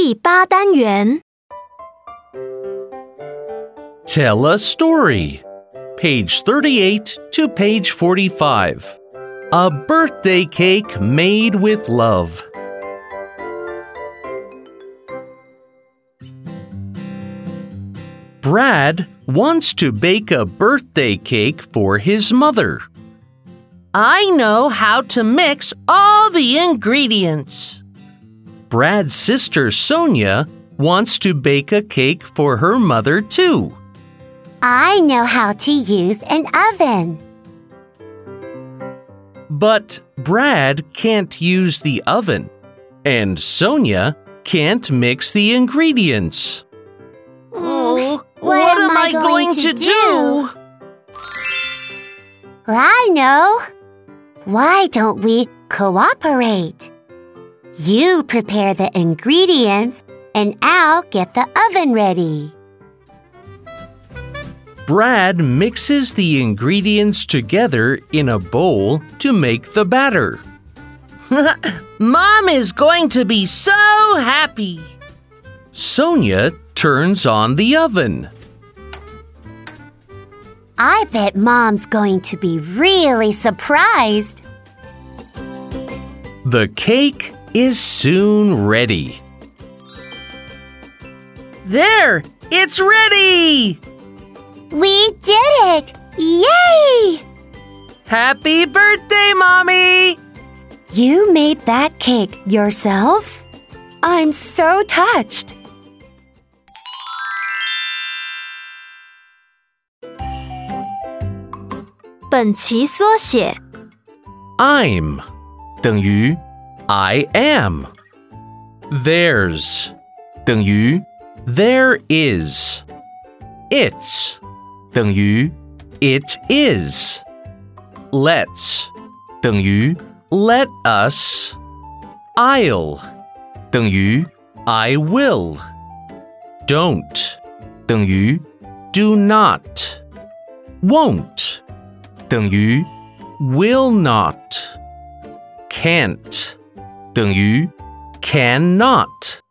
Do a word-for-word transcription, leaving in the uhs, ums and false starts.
第八单元 Tell a story. Page thirty-eight to page forty-five. A birthday cake made with love. Brad wants to bake a birthday cake for his mother. I know how to mix all the ingredients. Brad's sister Sonia wants to bake a cake for her mother too. I know how to use an oven. But Brad can't use the oven, and Sonia can't mix the ingredients. Oh, what, what am, am I, I going, going to, to do? do? I know. Why don't we cooperate? You prepare the ingredients, and I'll get the oven ready. Brad mixes the ingredients together in a bowl to make the batter. Mom is going to be so happy. Sonia turns on the oven. I bet Mom's going to be really surprised. The cake is soon ready. There, it's ready! We did it! Yay! Happy birthday, Mommy! You made that cake yourselves? I'm so touched.本期缩写 I'm 等于 I am. There's 等于 there is. It's 等于 it is. Let's 等于 let us. I'll 等于 I will. Don't 等于 do not. Won't 等于 will not. Can't 等于 cannot.